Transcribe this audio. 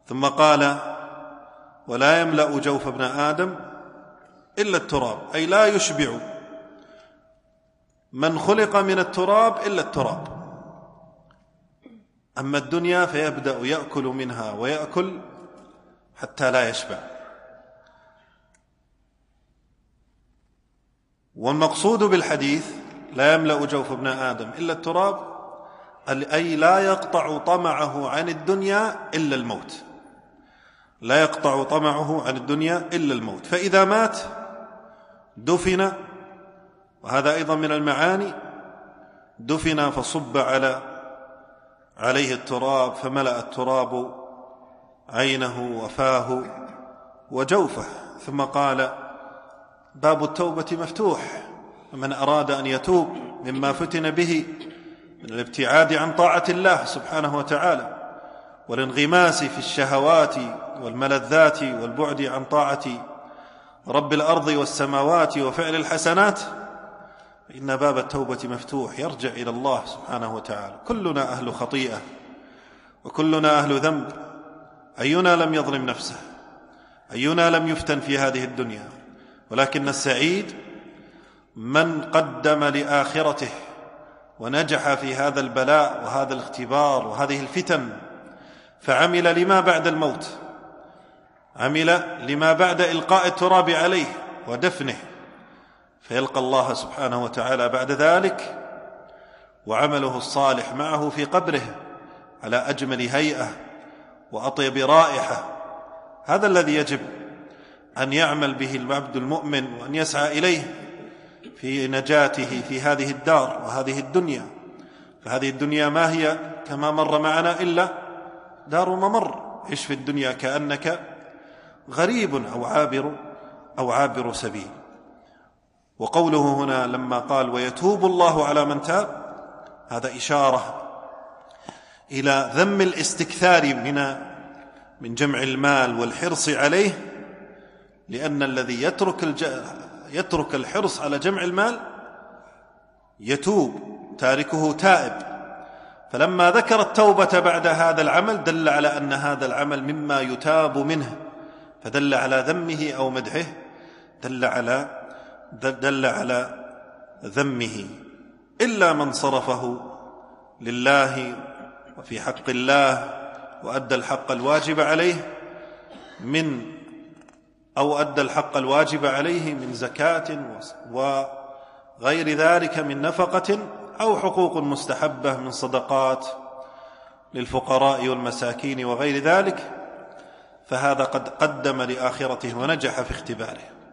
ثم قال: ولا يملأ جوف ابن آدم إلا التراب، أي لا يشبع من خلق من التراب إلا التراب. أما الدنيا فيبدأ يأكل منها ويأكل حتى لا يشبع. والمقصود بالحديث لا يملأ جوف ابن آدم إلا التراب، أي لا يقطع طمعه عن الدنيا إلا الموت، لا يقطع طمعه عن الدنيا إلا الموت. فإذا مات دفن، وهذا أيضا من المعاني، دفن فصب عليه التراب فملأ التراب عينه وفاه وجوفه. ثم قال: باب التوبة مفتوح، ومن أراد أن يتوب مما فتن به من الابتعاد عن طاعة الله سبحانه وتعالى والانغماس في الشهوات والملذات والبعد عن طاعة رب الأرض والسماوات وفعل الحسنات، فإن باب التوبة مفتوح، يرجع إلى الله سبحانه وتعالى. كلنا أهل خطيئة وكلنا أهل ذنب، أينا لم يظلم نفسه؟ أينا لم يفتن في هذه الدنيا؟ ولكن السعيد من قدم لآخرته ونجح في هذا البلاء وهذا الاختبار وهذه الفتن، فعمل لما بعد الموت، عمل لما بعد إلقاء التراب عليه ودفنه، فيلقى الله سبحانه وتعالى بعد ذلك وعمله الصالح معه في قبره على أجمل هيئة وأطيب رائحة. هذا الذي يجب أن يعمل به العبد المؤمن وأن يسعى إليه في نجاته في هذه الدار وهذه الدنيا. فهذه الدنيا ما هي كما مر معنا إلا دار ممر، عش في الدنيا كأنك غريب أو عابر سبيل. وقوله هنا لما قال: ويتوب الله على من تاب، هذا إشارة إلى ذم الاستكثار من جمع المال والحرص عليه، لأن الذي يترك الحرص على جمع المال يتوب، تاركه تائب. فلما ذكر التوبة بعد هذا العمل دل على أن هذا العمل مما يتاب منه، فدل على ذمه أو مدحه، دل على ذمه. إلا من صرفه لله وفي حق الله وأدى الحق الواجب عليه من زكاة وغير ذلك من نفقة أو حقوق مستحبة من صدقات للفقراء والمساكين وغير ذلك، فهذا قد قدم لآخرته ونجح في اختباره.